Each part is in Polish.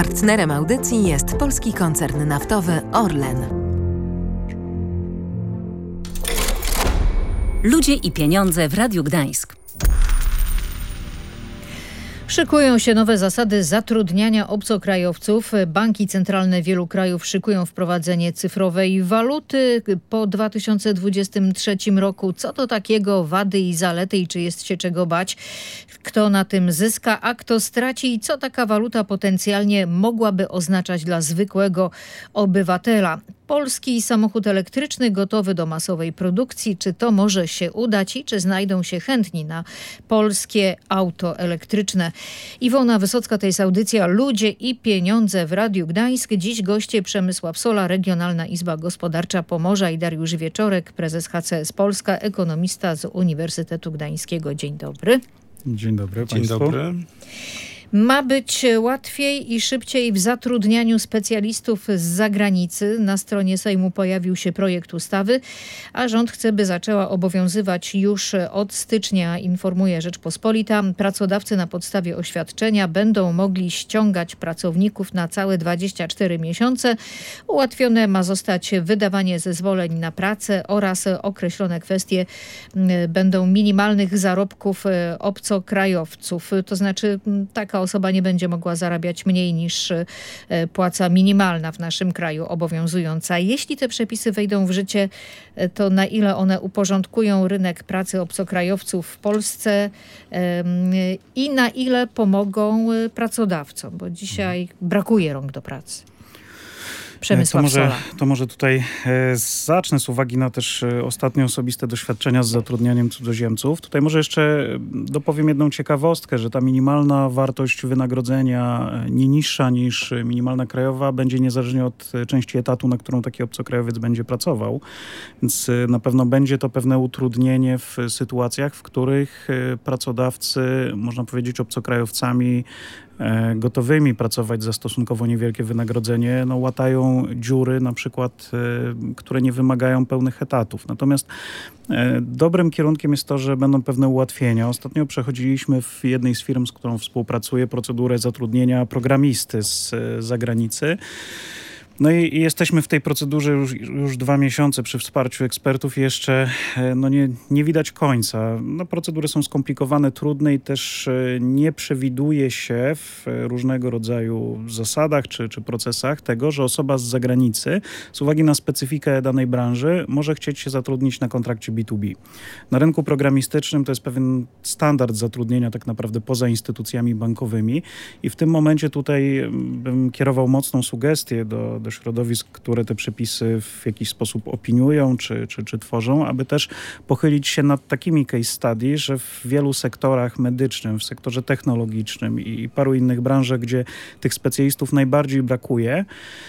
Partnerem audycji jest polski koncern naftowy Orlen. Ludzie i pieniądze w Radiu Gdańsk. Szykują się nowe zasady zatrudniania obcokrajowców. Banki centralne wielu krajów szykują wprowadzenie cyfrowej waluty po 2023 roku. Co to takiego, wady i zalety i czy jest się czego bać? Kto na tym zyska, a kto straci i co taka waluta potencjalnie mogłaby oznaczać dla zwykłego obywatela? Polski samochód elektryczny gotowy do masowej produkcji. Czy to może się udać i czy znajdą się chętni na polskie auto elektryczne? Iwona Wysocka, to jest audycja Ludzie i pieniądze w Radiu Gdańsk. Dziś goście Przemysław Sola, Regionalna Izba Gospodarcza Pomorza i Dariusz Wieczorek, prezes HCS Polska, ekonomista z Uniwersytetu Gdańskiego. Dzień dobry. Dzień dobry Dzień państwu. dobry. Ma być łatwiej i szybciej w zatrudnianiu specjalistów z zagranicy. Na stronie Sejmu pojawił się projekt ustawy, a rząd chce, by zaczęła obowiązywać już od stycznia, informuje Rzeczpospolita. Pracodawcy na podstawie oświadczenia będą mogli ściągać pracowników na całe 24 miesiące. Ułatwione ma zostać wydawanie zezwoleń na pracę oraz określone kwestie będą minimalnych zarobków obcokrajowców. To znaczy taka osoba nie będzie mogła zarabiać mniej niż płaca minimalna w naszym kraju obowiązująca. Jeśli te przepisy wejdą w życie, to na ile one uporządkują rynek pracy obcokrajowców w Polsce i na ile pomogą pracodawcom, bo dzisiaj brakuje rąk do pracy. Przemysław Sola. To może tutaj zacznę z uwagi na też ostatnie osobiste doświadczenia z zatrudnianiem cudzoziemców. Tutaj może jeszcze dopowiem jedną ciekawostkę, że ta minimalna wartość wynagrodzenia nie niższa niż minimalna krajowa będzie niezależnie od części etatu, na którą taki obcokrajowiec będzie pracował. Więc na pewno będzie to pewne utrudnienie w sytuacjach, w których pracodawcy, można powiedzieć, obcokrajowcami gotowymi pracować za stosunkowo niewielkie wynagrodzenie, łatają dziury na przykład, które nie wymagają pełnych etatów. Natomiast dobrym kierunkiem jest to, że będą pewne ułatwienia. Ostatnio przechodziliśmy w jednej z firm, z którą współpracuję, procedurę zatrudnienia programisty z zagranicy. No i jesteśmy w tej procedurze już 2 miesiące przy wsparciu ekspertów i jeszcze nie widać końca. Procedury są skomplikowane, trudne i też nie przewiduje się w różnego rodzaju zasadach czy procesach tego, że osoba z zagranicy z uwagi na specyfikę danej branży może chcieć się zatrudnić na kontrakcie B2B. Na rynku programistycznym to jest pewien standard zatrudnienia tak naprawdę poza instytucjami bankowymi i w tym momencie tutaj bym kierował mocną sugestię do środowisk, które te przepisy w jakiś sposób opiniują czy tworzą, aby też pochylić się nad takimi case study, że w wielu sektorach medycznym, w sektorze technologicznym i paru innych branżach, gdzie tych specjalistów najbardziej brakuje,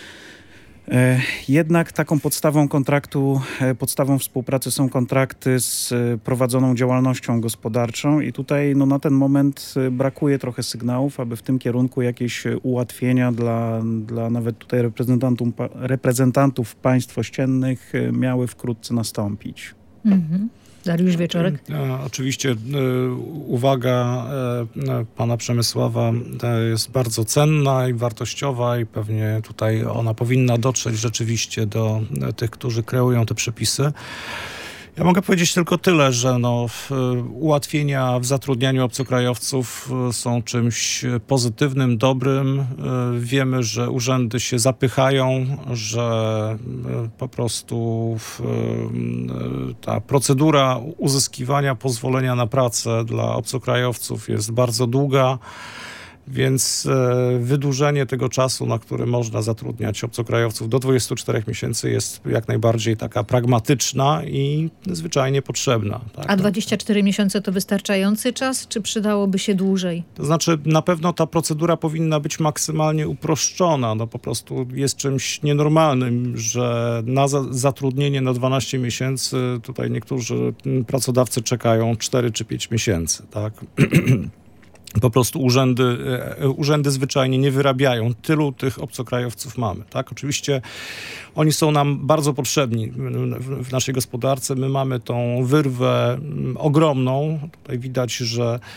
jednak taką podstawą kontraktu, podstawą współpracy są kontrakty z prowadzoną działalnością gospodarczą i tutaj na ten moment brakuje trochę sygnałów, aby w tym kierunku jakieś ułatwienia dla nawet tutaj reprezentantów państw ościennych miały wkrótce nastąpić. Mhm. Dariusz Wieczorek. Oczywiście uwaga pana Przemysława jest bardzo cenna i wartościowa i pewnie tutaj ona powinna dotrzeć rzeczywiście do tych, którzy kreują te przepisy. Ja mogę powiedzieć tylko tyle, że ułatwienia w zatrudnianiu obcokrajowców są czymś pozytywnym, dobrym. Wiemy, że urzędy się zapychają, że po prostu ta procedura uzyskiwania pozwolenia na pracę dla obcokrajowców jest bardzo długa. Więc wydłużenie tego czasu, na który można zatrudniać obcokrajowców do 24 miesięcy jest jak najbardziej taka pragmatyczna i zwyczajnie potrzebna. Tak? A 24 miesiące to wystarczający czas, czy przydałoby się dłużej? To znaczy na pewno ta procedura powinna być maksymalnie uproszczona. Po prostu jest czymś nienormalnym, że na zatrudnienie na 12 miesięcy tutaj niektórzy pracodawcy czekają 4 czy 5 miesięcy. Tak? Po prostu urzędy zwyczajnie nie wyrabiają. Tylu tych obcokrajowców mamy. Tak? Oczywiście oni są nam bardzo potrzebni w naszej gospodarce. My mamy tą wyrwę ogromną. Tutaj widać, że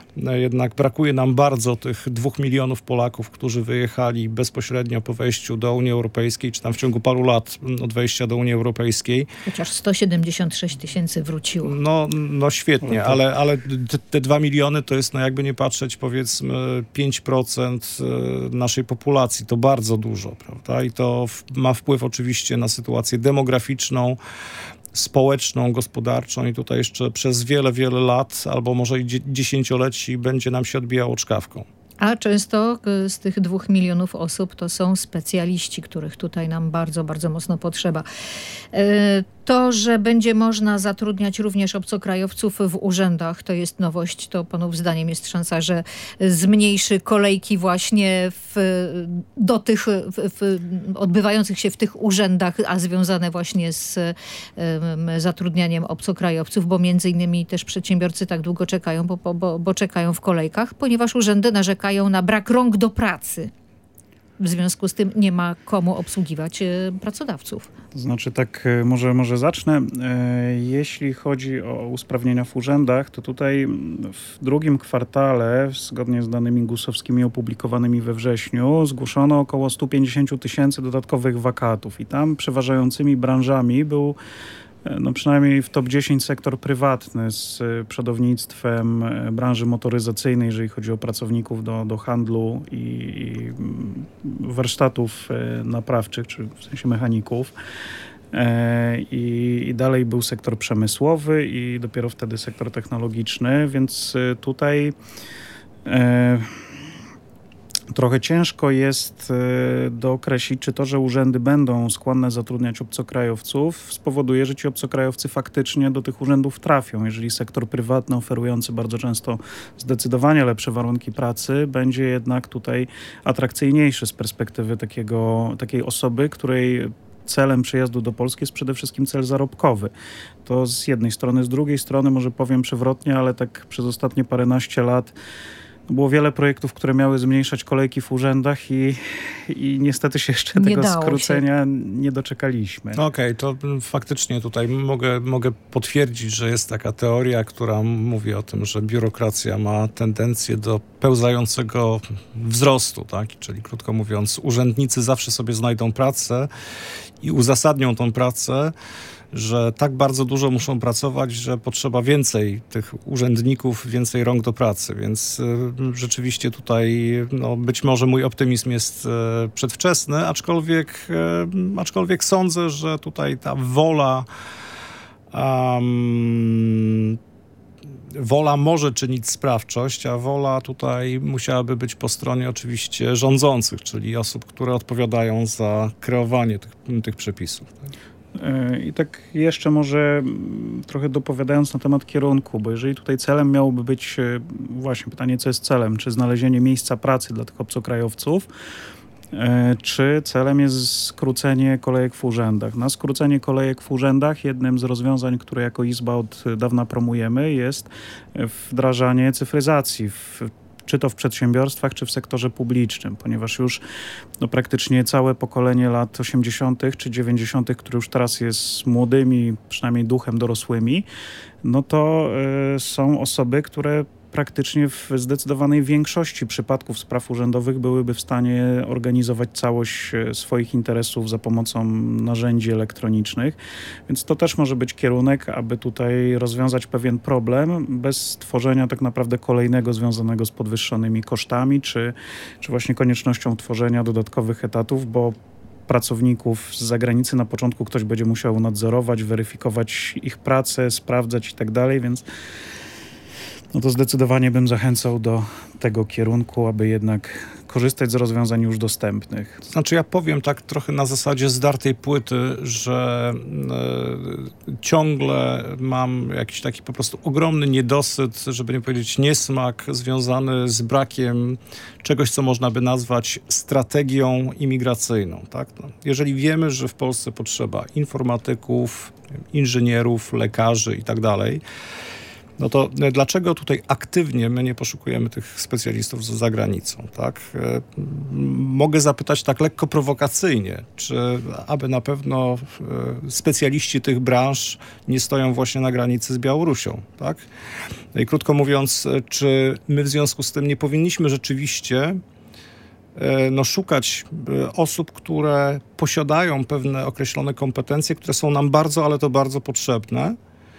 jednak brakuje nam bardzo tych 2 milionów Polaków, którzy wyjechali bezpośrednio po wejściu do Unii Europejskiej, czy tam w ciągu paru lat od wejścia do Unii Europejskiej. Chociaż 176 000 wróciło. No świetnie, ale te 2 miliony to jest, jakby nie patrzeć, powiedzmy 5% naszej populacji. To bardzo dużo, prawda? I to ma wpływ oczywiście na sytuację demograficzną, społeczną, gospodarczą i tutaj jeszcze przez wiele, wiele lat albo może i dziesięcioleci będzie nam się odbijało czkawką. A często z tych 2 milionów osób to są specjaliści, których tutaj nam bardzo, bardzo mocno potrzeba. To, że będzie można zatrudniać również obcokrajowców w urzędach, to jest nowość. To panów zdaniem jest szansa, że zmniejszy kolejki właśnie do tych odbywających się w tych urzędach, a związane właśnie z zatrudnianiem obcokrajowców, bo między innymi też przedsiębiorcy tak długo czekają, bo czekają w kolejkach, ponieważ urzędy narzekają na brak rąk do pracy. W związku z tym nie ma komu obsługiwać pracodawców. To znaczy tak, może zacznę. Jeśli chodzi o usprawnienia w urzędach, to tutaj w drugim kwartale, zgodnie z danymi GUS-owskimi opublikowanymi we wrześniu, zgłoszono około 150 000 dodatkowych wakatów i tam przeważającymi branżami był przynajmniej w top 10 sektor prywatny z przodownictwem branży motoryzacyjnej, jeżeli chodzi o pracowników do handlu i warsztatów naprawczych, czy w sensie mechaników. I dalej był sektor przemysłowy i dopiero wtedy sektor technologiczny, więc tutaj trochę ciężko jest dookreślić, czy to, że urzędy będą skłonne zatrudniać obcokrajowców, spowoduje, że ci obcokrajowcy faktycznie do tych urzędów trafią. Jeżeli sektor prywatny oferujący bardzo często zdecydowanie lepsze warunki pracy będzie jednak tutaj atrakcyjniejszy z perspektywy takiej osoby, której celem przyjazdu do Polski jest przede wszystkim cel zarobkowy. To z jednej strony. Z drugiej strony, może powiem przewrotnie, ale tak przez ostatnie paręnaście lat było wiele projektów, które miały zmniejszać kolejki w urzędach i niestety się jeszcze tego skrócenia nie doczekaliśmy. Okej, to faktycznie tutaj mogę potwierdzić, że jest taka teoria, która mówi o tym, że biurokracja ma tendencję do pełzającego wzrostu, tak? Czyli krótko mówiąc, urzędnicy zawsze sobie znajdą pracę i uzasadnią tą pracę, że tak bardzo dużo muszą pracować, że potrzeba więcej tych urzędników, więcej rąk do pracy, więc rzeczywiście tutaj być może mój optymizm jest przedwczesny, aczkolwiek sądzę, że tutaj ta wola może czynić sprawczość, a wola tutaj musiałaby być po stronie oczywiście rządzących, czyli osób, które odpowiadają za kreowanie tych przepisów. I tak jeszcze może trochę dopowiadając na temat kierunku, bo jeżeli tutaj celem miałoby być właśnie pytanie, co jest celem, czy znalezienie miejsca pracy dla tych obcokrajowców, czy celem jest skrócenie kolejek w urzędach. Na skrócenie kolejek w urzędach jednym z rozwiązań, które jako Izba od dawna promujemy, jest wdrażanie cyfryzacji czy to w przedsiębiorstwach, czy w sektorze publicznym, ponieważ już praktycznie całe pokolenie lat 80. czy 90., które już teraz jest młodymi, przynajmniej duchem dorosłymi, to są osoby, które praktycznie w zdecydowanej większości przypadków spraw urzędowych byłyby w stanie organizować całość swoich interesów za pomocą narzędzi elektronicznych. Więc to też może być kierunek, aby tutaj rozwiązać pewien problem bez tworzenia tak naprawdę kolejnego związanego z podwyższonymi kosztami, czy właśnie koniecznością tworzenia dodatkowych etatów, bo pracowników z zagranicy na początku ktoś będzie musiał nadzorować, weryfikować ich pracę, sprawdzać i tak dalej, więc to zdecydowanie bym zachęcał do tego kierunku, aby jednak korzystać z rozwiązań już dostępnych. Znaczy ja powiem tak trochę na zasadzie zdartej płyty, że ciągle mam jakiś taki po prostu ogromny niedosyt, żeby nie powiedzieć niesmak, związany z brakiem czegoś, co można by nazwać strategią imigracyjną. Tak? Jeżeli wiemy, że w Polsce potrzeba informatyków, inżynierów, lekarzy i tak dalej, No to dlaczego tutaj aktywnie my nie poszukujemy tych specjalistów za granicą, tak? Mogę zapytać tak lekko prowokacyjnie, czy aby na pewno specjaliści tych branż nie stoją właśnie na granicy z Białorusią, tak? I krótko mówiąc, czy my w związku z tym nie powinniśmy rzeczywiście szukać osób, które posiadają pewne określone kompetencje, które są nam bardzo, ale to bardzo potrzebne.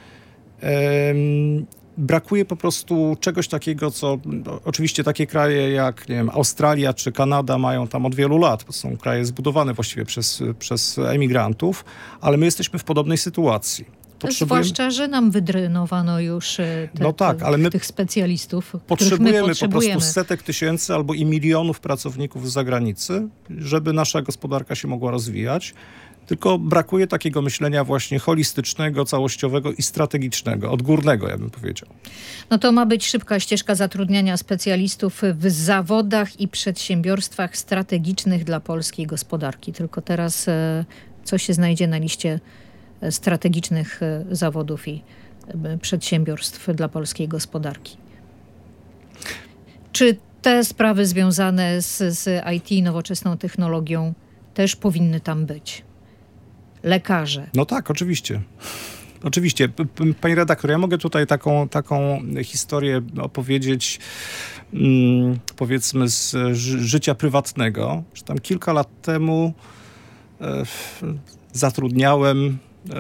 Brakuje po prostu czegoś takiego, co oczywiście takie kraje jak, nie wiem, Australia czy Kanada mają tam od wielu lat. To są kraje zbudowane właściwie przez emigrantów, ale my jesteśmy w podobnej sytuacji. Zwłaszcza, że nam wydrenowano już tych specjalistów, potrzebujemy po prostu setek tysięcy albo i milionów pracowników z zagranicy, żeby nasza gospodarka się mogła rozwijać. Tylko brakuje takiego myślenia właśnie holistycznego, całościowego i strategicznego, odgórnego, ja bym powiedział. No to ma być szybka ścieżka zatrudniania specjalistów w zawodach i przedsiębiorstwach strategicznych dla polskiej gospodarki. Tylko teraz co się znajdzie na liście strategicznych zawodów i przedsiębiorstw dla polskiej gospodarki? Czy te sprawy związane z IT, nowoczesną technologią też powinny tam być? Lekarze. No tak, oczywiście. Oczywiście. Pani redaktor, ja mogę tutaj taką historię opowiedzieć, powiedzmy z życia prywatnego, że tam kilka lat temu zatrudniałem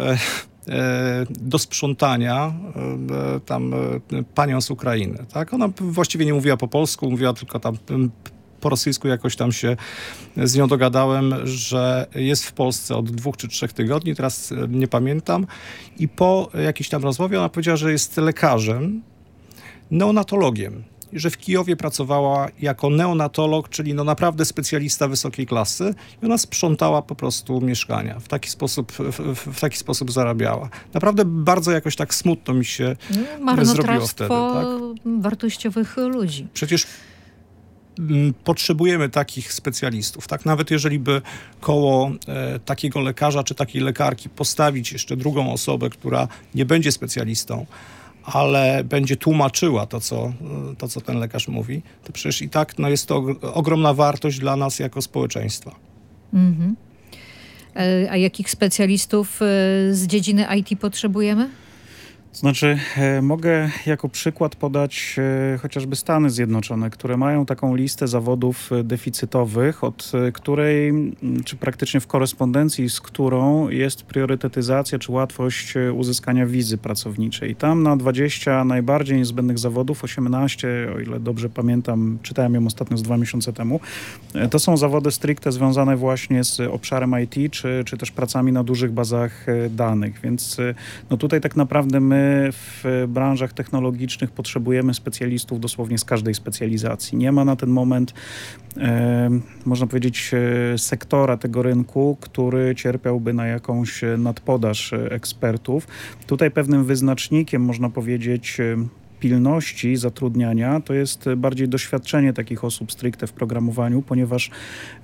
do sprzątania tam panią z Ukrainy. Tak? Ona właściwie nie mówiła po polsku, mówiła tylko tam po rosyjsku. Jakoś tam się z nią dogadałem, że jest w Polsce od 2 czy 3 tygodni, teraz nie pamiętam. I po jakiejś tam rozmowie ona powiedziała, że jest lekarzem, neonatologiem. I że w Kijowie pracowała jako neonatolog, czyli naprawdę specjalista wysokiej klasy. I ona sprzątała po prostu mieszkania. W taki sposób zarabiała. Naprawdę bardzo jakoś tak smutno mi się zrobiło wtedy. Tak? Wartościowych ludzi. Przecież potrzebujemy takich specjalistów. Tak? Nawet jeżeli by koło takiego lekarza czy takiej lekarki postawić jeszcze drugą osobę, która nie będzie specjalistą, ale będzie tłumaczyła to, co ten lekarz mówi, to przecież i tak jest to ogromna wartość dla nas jako społeczeństwa. Mhm. A jakich specjalistów z dziedziny IT potrzebujemy? Znaczy, mogę jako przykład podać chociażby Stany Zjednoczone, które mają taką listę zawodów deficytowych, od której, czy praktycznie w korespondencji z którą jest priorytetyzacja, czy łatwość uzyskania wizy pracowniczej. I tam na 20 najbardziej niezbędnych zawodów, 18, o ile dobrze pamiętam, czytałem ją ostatnio z 2 miesiące temu, to są zawody stricte związane właśnie z obszarem IT, czy też pracami na dużych bazach danych. Więc no tutaj tak naprawdę my w branżach technologicznych potrzebujemy specjalistów dosłownie z każdej specjalizacji. Nie ma na ten moment, można powiedzieć, sektora tego rynku, który cierpiałby na jakąś nadpodaż ekspertów. Tutaj pewnym wyznacznikiem, można powiedzieć, pilności zatrudniania to jest bardziej doświadczenie takich osób stricte w programowaniu, ponieważ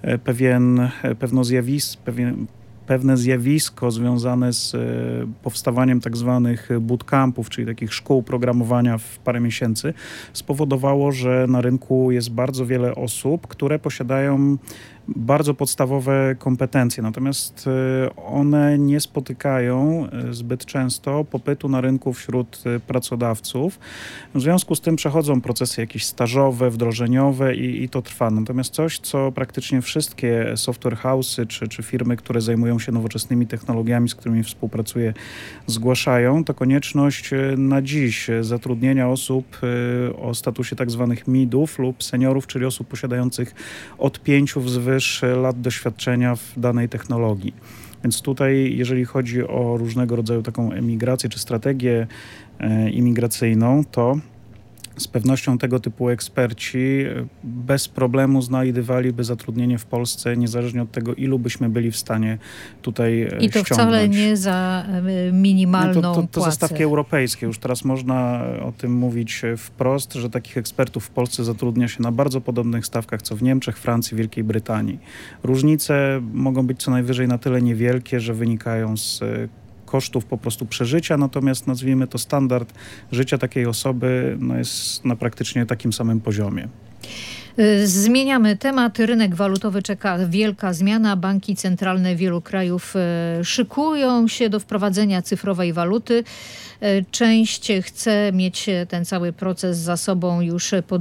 pewne zjawisko związane z powstawaniem tak zwanych bootcampów, czyli takich szkół programowania w parę miesięcy, spowodowało, że na rynku jest bardzo wiele osób, które posiadają bardzo podstawowe kompetencje, natomiast one nie spotykają zbyt często popytu na rynku wśród pracodawców. W związku z tym przechodzą procesy jakieś stażowe, wdrożeniowe i to trwa. Natomiast coś, co praktycznie wszystkie software house'y czy firmy, które zajmują się nowoczesnymi technologiami, z którymi współpracuję, zgłaszają, to konieczność na dziś zatrudnienia osób o statusie tak zwanych midów lub seniorów, czyli osób posiadających od 5 wzwyż lat doświadczenia w danej technologii. Więc tutaj, jeżeli chodzi o różnego rodzaju taką emigrację czy strategię imigracyjną, to z pewnością tego typu eksperci bez problemu znajdywaliby zatrudnienie w Polsce, niezależnie od tego, ilu byśmy byli w stanie tutaj ściągnąć. I to wcale nie za minimalną płacę. To za stawki europejskie. Już teraz można o tym mówić wprost, że takich ekspertów w Polsce zatrudnia się na bardzo podobnych stawkach, co w Niemczech, Francji, Wielkiej Brytanii. Różnice mogą być co najwyżej na tyle niewielkie, że wynikają z kosztów po prostu przeżycia, natomiast nazwijmy to standard życia takiej osoby jest na praktycznie takim samym poziomie. Zmieniamy temat. Rynek walutowy czeka wielka zmiana. Banki centralne wielu krajów szykują się do wprowadzenia cyfrowej waluty. Część chce mieć ten cały proces za sobą już po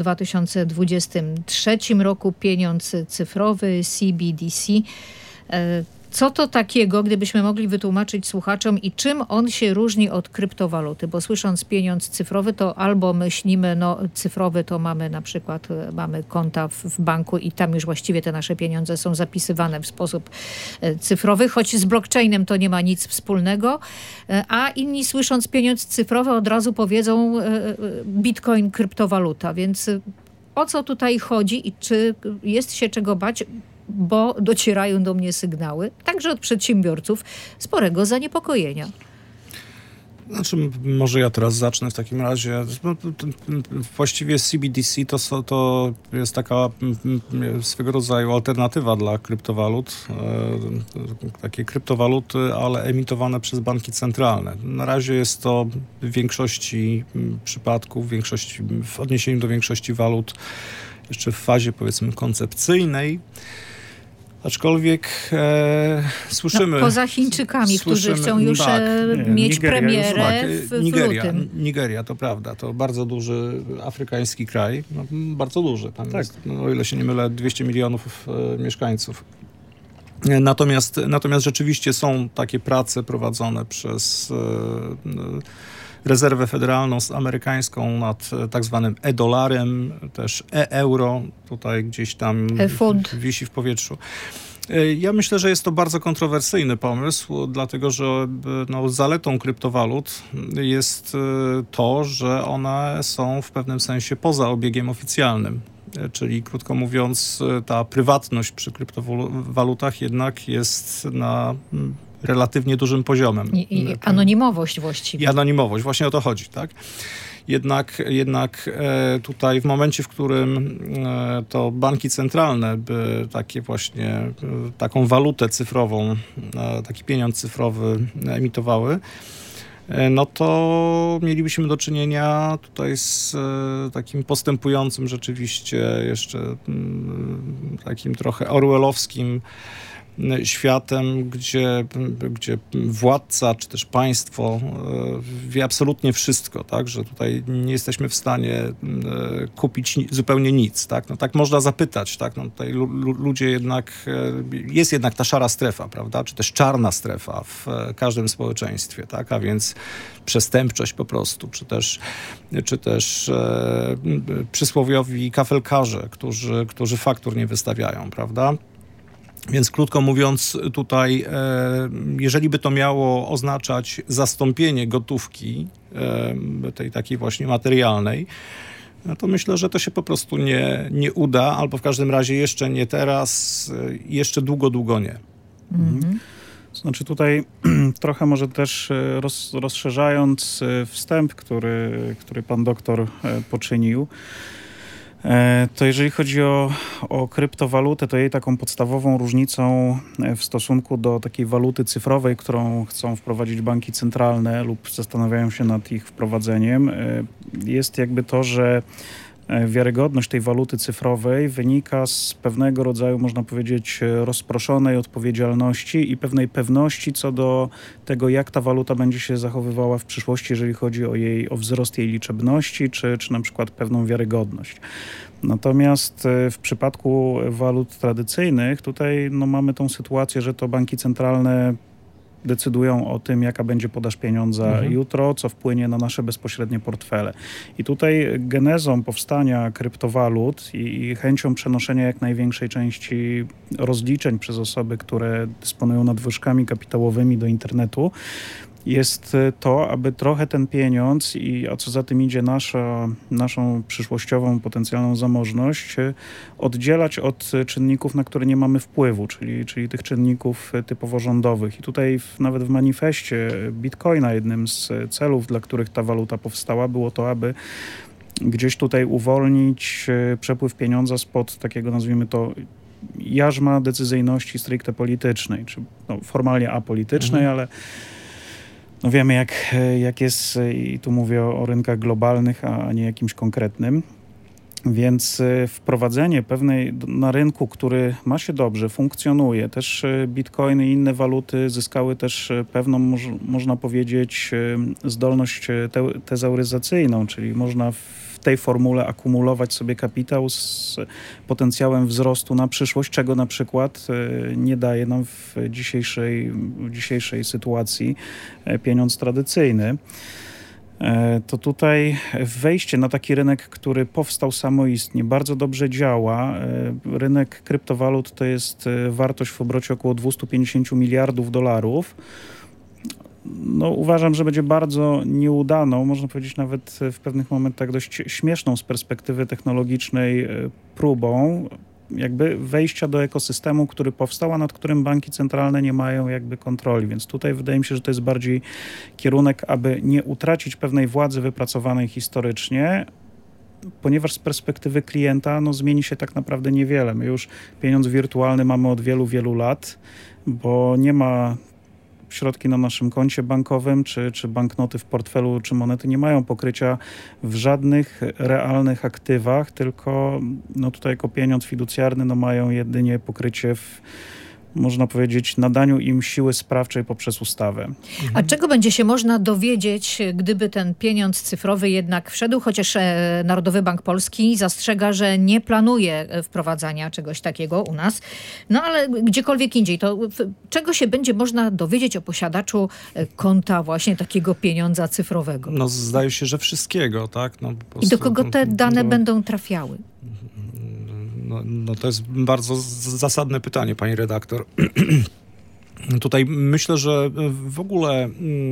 2023 roku. Pieniądz cyfrowy, CBDC. Co to takiego, gdybyśmy mogli wytłumaczyć słuchaczom i czym on się różni od kryptowaluty? Bo słysząc pieniądz cyfrowy, to albo myślimy, cyfrowy to mamy na przykład, mamy konta w banku i tam już właściwie te nasze pieniądze są zapisywane w sposób cyfrowy, choć z blockchainem to nie ma nic wspólnego, a inni słysząc pieniądz cyfrowy od razu powiedzą bitcoin, kryptowaluta, więc o co tutaj chodzi i czy jest się czego bać? Bo docierają do mnie sygnały, także od przedsiębiorców, sporego zaniepokojenia. Znaczy, może ja teraz zacznę w takim razie. Właściwie CBDC to jest taka swego rodzaju alternatywa dla kryptowalut. Takie kryptowaluty, ale emitowane przez banki centralne. Na razie jest to w większości przypadków, w odniesieniu do większości walut jeszcze w fazie, powiedzmy, koncepcyjnej. Aczkolwiek słyszymy... poza Chińczykami, którzy chcą już mieć Nigeria, premierę w lutym. Nigeria, to prawda. To bardzo duży afrykański kraj. Bardzo duży. Tam jest, o ile się nie mylę, 200 milionów mieszkańców. Natomiast rzeczywiście są takie prace prowadzone przez Rezerwę Federalną amerykańską nad tak zwanym e-dolarem, też e-euro, tutaj gdzieś tam wisi w powietrzu. Ja myślę, że jest to bardzo kontrowersyjny pomysł, dlatego że zaletą kryptowalut jest to, że one są w pewnym sensie poza obiegiem oficjalnym. Czyli krótko mówiąc, ta prywatność przy kryptowalutach jednak jest na relatywnie dużym poziomem. I anonimowość właściwie. I anonimowość, właśnie o to chodzi, tak? Jednak tutaj w momencie, w którym to banki centralne by taką walutę cyfrową, taki pieniądz cyfrowy emitowały, no to mielibyśmy do czynienia tutaj z takim postępującym rzeczywiście jeszcze takim trochę orwellowskim światem, gdzie władca czy też państwo wie absolutnie wszystko, tak, że tutaj nie jesteśmy w stanie kupić zupełnie nic, tak, tak można zapytać, tak, tutaj ludzie jest jednak ta szara strefa, prawda, czy też czarna strefa w każdym społeczeństwie, tak, a więc przestępczość po prostu, czy też przysłowiowi kafelkarze, którzy faktur nie wystawiają, prawda. Więc krótko mówiąc, tutaj, jeżeli by to miało oznaczać zastąpienie gotówki, tej takiej właśnie materialnej, no to myślę, że to się po prostu nie uda, albo w każdym razie jeszcze nie teraz, jeszcze długo nie. Mhm. Znaczy tutaj trochę może też rozszerzając wstęp, który pan doktor poczynił, to jeżeli chodzi o kryptowalutę, to jej taką podstawową różnicą w stosunku do takiej waluty cyfrowej, którą chcą wprowadzić banki centralne lub zastanawiają się nad ich wprowadzeniem, jest jakby to, że wiarygodność tej waluty cyfrowej wynika z pewnego rodzaju, można powiedzieć, rozproszonej odpowiedzialności i pewnej pewności co do tego, jak ta waluta będzie się zachowywała w przyszłości, jeżeli chodzi o wzrost jej liczebności, czy na przykład pewną wiarygodność. Natomiast w przypadku walut tradycyjnych tutaj mamy tą sytuację, że to banki centralne decydują o tym, jaka będzie podaż pieniądza jutro, co wpłynie na nasze bezpośrednie portfele. I tutaj genezą powstania kryptowalut i chęcią przenoszenia jak największej części rozliczeń przez osoby, które dysponują nadwyżkami kapitałowymi do internetu, jest to, aby trochę ten pieniądz a co za tym idzie naszą przyszłościową, potencjalną zamożność oddzielać od czynników, na które nie mamy wpływu, czyli tych czynników typowo rządowych. I tutaj nawet w manifestie Bitcoina jednym z celów, dla których ta waluta powstała, było to, aby gdzieś tutaj uwolnić przepływ pieniądza spod takiego, nazwijmy to, jarzma decyzyjności stricte politycznej, czy formalnie apolitycznej, ale no wiemy jak jest i tu mówię o rynkach globalnych, a nie jakimś konkretnym. Więc wprowadzenie pewnej na rynku, który ma się dobrze, funkcjonuje, też bitcoiny i inne waluty zyskały też pewną, można powiedzieć, zdolność tezauryzacyjną, czyli można w tej formule akumulować sobie kapitał z potencjałem wzrostu na przyszłość, czego na przykład nie daje nam w dzisiejszej sytuacji pieniądz tradycyjny. To tutaj wejście na taki rynek, który powstał samoistnie, bardzo dobrze działa. Rynek kryptowalut to jest wartość w obrocie około $250 miliardów. No, uważam, że będzie bardzo nieudaną, można powiedzieć nawet w pewnych momentach dość śmieszną z perspektywy technologicznej próbą jakby wejścia do ekosystemu, który powstał, a nad którym banki centralne nie mają jakby kontroli. Więc tutaj wydaje mi się, że to jest bardziej kierunek, aby nie utracić pewnej władzy wypracowanej historycznie, ponieważ z perspektywy klienta zmieni się tak naprawdę niewiele. My już pieniądz wirtualny mamy od wielu, wielu lat, bo nie ma środki na naszym koncie bankowym, czy banknoty w portfelu, czy monety nie mają pokrycia w żadnych realnych aktywach, tylko tutaj jako pieniądz fiducjarny mają jedynie pokrycie w, można powiedzieć, nadaniu im siły sprawczej poprzez ustawę. A czego będzie się można dowiedzieć, gdyby ten pieniądz cyfrowy jednak wszedł? Chociaż Narodowy Bank Polski zastrzega, że nie planuje wprowadzania czegoś takiego u nas. No ale gdziekolwiek indziej, to czego się będzie można dowiedzieć o posiadaczu konta właśnie takiego pieniądza cyfrowego? No zdaje się, że wszystkiego, tak? No, po prostu, i do kogo te dane będą trafiały? No to jest bardzo zasadne pytanie, pani redaktor. Tutaj myślę, że w ogóle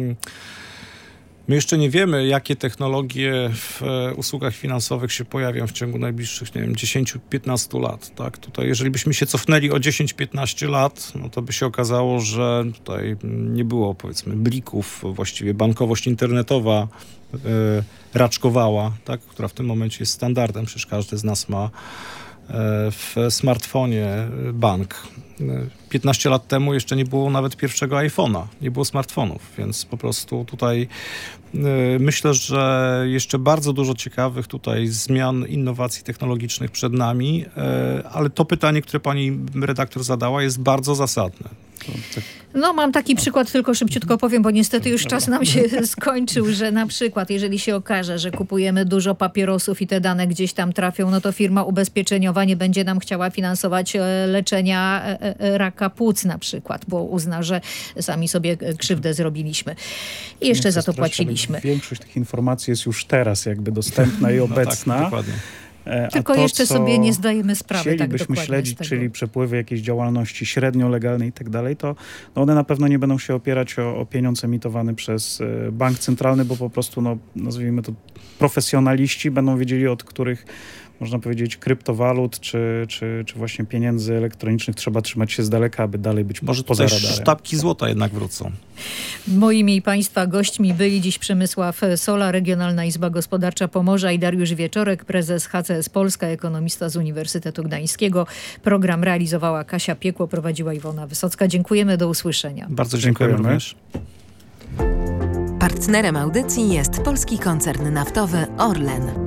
my jeszcze nie wiemy, jakie technologie w usługach finansowych się pojawią w ciągu najbliższych, 10-15 lat. Tak? Tutaj, jeżeli byśmy się cofnęli o 10-15 lat, no to by się okazało, że tutaj nie było, powiedzmy, blików. Właściwie bankowość internetowa raczkowała, tak? Która w tym momencie jest standardem. Przecież każdy z nas ma w smartfonie bank. 15 lat temu jeszcze nie było nawet pierwszego iPhone'a, nie było smartfonów, więc po prostu tutaj myślę, że jeszcze bardzo dużo ciekawych tutaj zmian, innowacji technologicznych przed nami, ale to pytanie, które pani redaktor zadała, jest bardzo zasadne. No mam taki przykład, tylko szybciutko powiem, bo niestety już czas nam się skończył, że na przykład jeżeli się okaże, że kupujemy dużo papierosów i te dane gdzieś tam trafią, no to firma ubezpieczeniowa nie będzie nam chciała finansować leczenia raka płuc na przykład, bo uzna, że sami sobie krzywdę zrobiliśmy i jeszcze za to płaciliśmy. Większość tych informacji jest już teraz jakby dostępna i obecna. Tak, dokładnie. Tylko jeszcze sobie nie zdajemy sprawy tak dokładnie chcielibyśmy śledzić, czyli przepływy jakiejś działalności średnio legalnej i tak dalej, to one na pewno nie będą się opierać o pieniądz emitowany przez bank centralny, bo po prostu, nazwijmy to, profesjonaliści będą wiedzieli, od których, można powiedzieć, kryptowalut czy właśnie pieniędzy elektronicznych trzeba trzymać się z daleka, aby dalej być poza radarem. Może sztabki złota jednak wrócą. Moimi i Państwa gośćmi byli dziś Przemysław Sola, Regionalna Izba Gospodarcza Pomorza, i Dariusz Wieczorek, prezes HCS Polska, ekonomista z Uniwersytetu Gdańskiego. Program realizowała Kasia Piekło, prowadziła Iwona Wysocka. Dziękujemy, do usłyszenia. Bardzo dziękujemy również. Partnerem audycji jest Polski Koncern Naftowy Orlen.